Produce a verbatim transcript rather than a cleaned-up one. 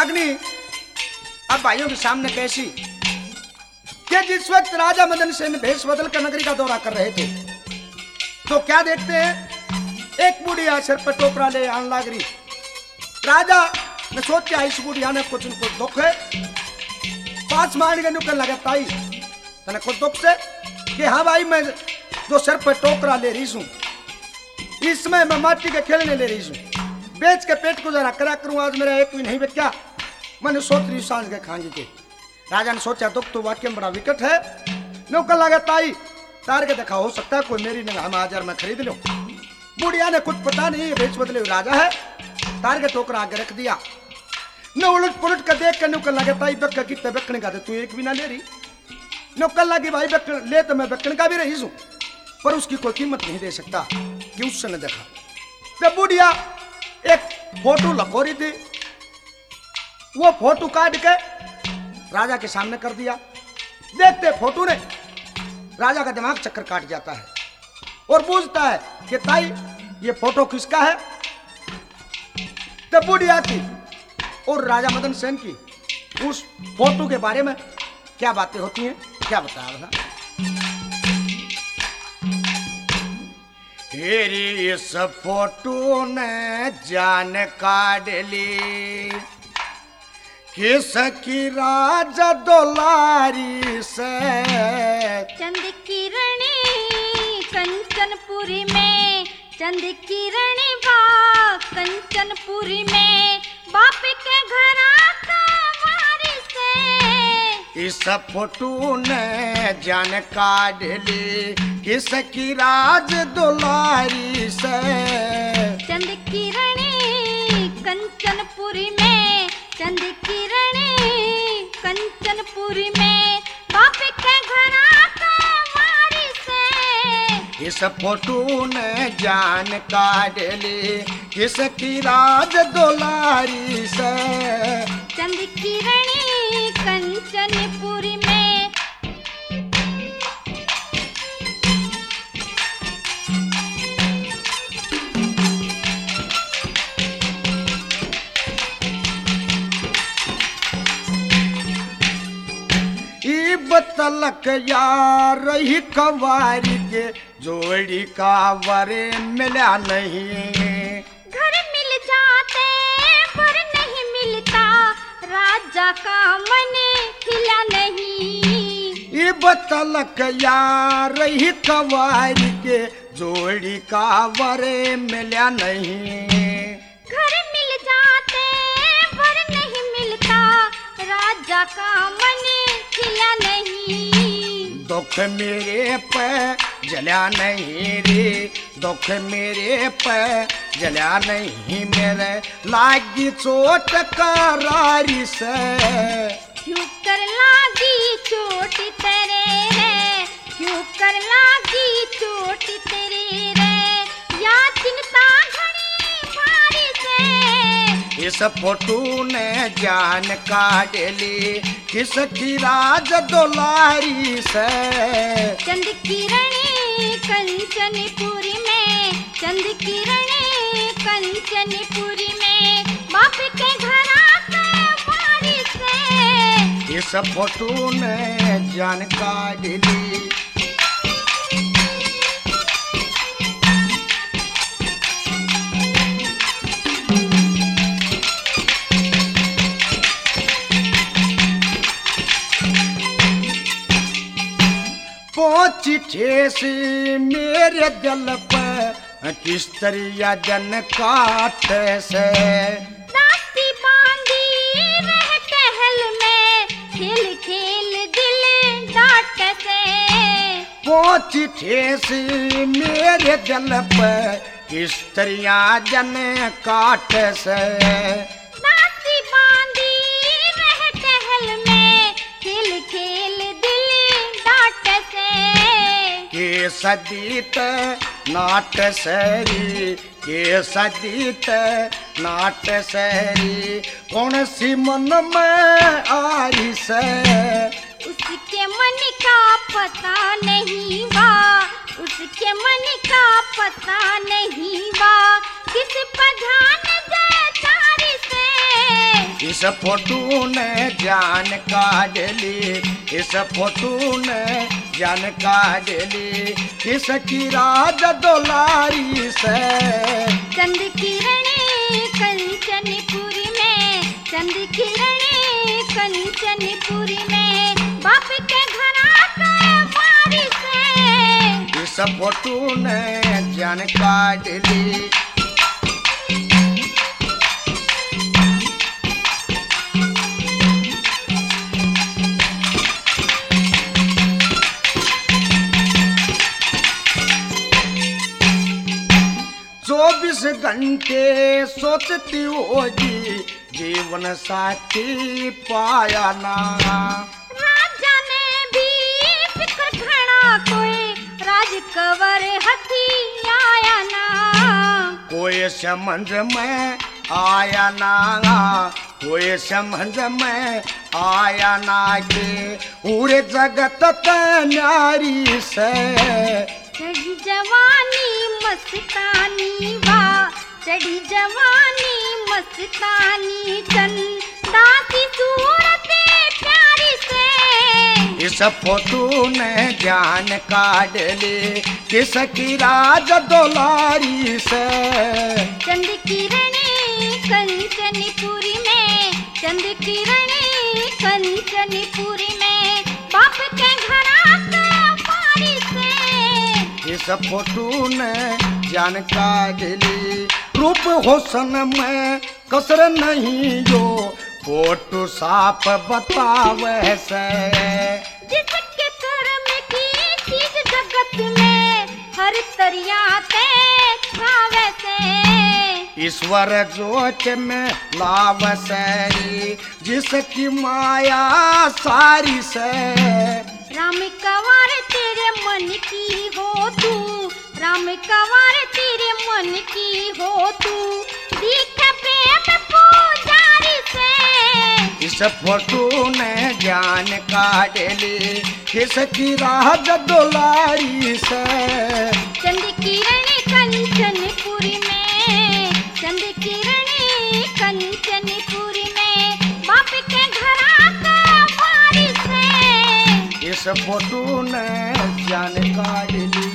रागनी अब भाइयों के सामने कैसी कि जिस वक्त राजा मदन सेन भेष बदल कर नगरी का दौरा कर रहे थे तो क्या देखते हैं, एक बुढ़िया सिर पर टोकरा ले आने लग रही। राजा ने सोचा इस बुढ़िया ने कुछ उनको दुख है, पास मान के नुकल लगता ही तने कुछ दुख से कि हाँ भाई मैं जो सिर पर टोकरा ले रही हूँ इसमें मैं माटी के खेलने ले रही हूँ, बेच के पेट गुजारा करा करूँ, आज मेरा एक भी नहीं बचा, मैंने सोच रही सांझ के खाएंगे के। राजा ने सोचा दुख तो वाक्य में बड़ा विकट है, नौकर लगाता ही तार के देखा हो सकता है कोई मेरी नगाह में हजार में खरीद लो। बुढ़िया ने कुछ पता नहीं भेष बदले राजा है, तार के टोकरा आगे रख दिया। न उलट पुलट कर देख कर नौकर लगाता ही बक्का कितने बकने का तू एक भी ना ले रही। नौकर लगी भाई बकन ले तो मैं बकन का भी रही हूँ पर उसकी कोई कीमत नहीं दे सकता कि उससे न देखा। तो बुढ़िया एक फोटो लखो रही थी, वो फोटो काट के राजा के सामने कर दिया। देखते फोटो ने राजा का दिमाग चक्कर काट जाता है और पूछता है कि ताई ये फोटो किसका है। तो बुढ़िया की और राजा मदन सेन की उस फोटो के बारे में क्या बातें होती हैं, क्या बताया था। तेरी इस फोटो ने जान काट ली किस की राजा दुलारी से, चंद किरणी कंचनपुरी में, चंद किरणी बा कंचनपुरी में, बाप के घर आकर से। इस फोटो ने जान काट ली किस की राज दुलारी से, चंद किरणी कंचनपुरी में, चंद किरणी कंचनपुरी में, बाप के घर आकर से। इस फोटो ने जान काट ली किस की राज दुलारी से, चंद किरणी कंचनपुरी में। तलक यार ही कवारी के जोड़ी का वरे मिला नहीं, घर मिल जाते पर नहीं मिलता, राजा का मन खिला नहीं। ये बतलक यार ही कवारी के जोड़ी का वरे मिला नहीं, घर मिल जाते पर नहीं मिलता, राजा का मन खिला नहीं। दुख मेरे पे जला नहीं रे, दुख मेरे पे जला नहीं, मेरे लागी चोट करारी से। क्यों कर लागी चोट तेरे रे, क्यों कर लागी चोट तेरे रे, या चिंता घड़ी भारी से। इस फोटो ने जान काट ली किस की राज दुलारी से, चंद किरणी कंचनपुरी में, चंद किरणी कंचनपुरी में, बाप के घर आकर से। इस फोटो ने जान काट ली। पहुंची ठेस मेरे दिल पर किस तरिया जन काट से, दास्ती बांधी रह टहल में, खेल खेल दिल डांट से। पहुंची ठेस मेरे दिल पर किस तरिया जन काट से, दास्ती बांधी रह टहल में, खेल खेल दिल डांट से। के सदीत नाट सरी, के सदीत नाट सरी, कौन सी मन में आई से। उसके मन का पता नहीं वा, उसके मन का पता नहीं वा, किस पर ध्यान दे चारी से। इस इस फोटो ने जान काट ली, इस फोटो ने जान काट ली, किसकी राज दुलारी से। चंद किरणे कंचनपुरी में, चंद किरणे कंचनपुरी में, बाप के घर आकर बारी से। इस फोटो ने जान काट ली। चौबीस घंटे सोचती होगी जीवन साथी पाया ना। राजा ने भी फिक्र घड़ा कोई राज कवर हथी आया ना। कोई समझ में आया ना, कोई समझ में आया ना के पूरे जगत न्यारी से। चढ़ी जवानी मस्तानी वाह, चढ़ी जवानी मस्तानी चंदा की सूरत प्यारी से। इस फोटो ने जान काट ली, किसकी राज दुलारी से। चंद किरणे कंचनपुरी में, चंद किरणे कंचनपुरी में, बाप के घर आकर बारी से। इस फोटो ने जान काट ली। रूप हुस्न में कसर नहीं जो फोटो साफ बतावे से। जिसके कर्म की चीज जगत में हर तरिया ते छावे से। ईश्वर जोच में लाव से, जिसकी माया सारी से। राम कंवर तेरे मन की हो तू, राम कंवर तेरे मन की हो तू, दिखे प्रेम पुजारी से। इस फोटो ने जान काट ली, किसकी राज दुलारी से। चंद किरणे कंचनपुरी में, चंद किरणे कंचनपुरी में, बाप के घर आकर बारी से। इस फोटो ने जान काट ली।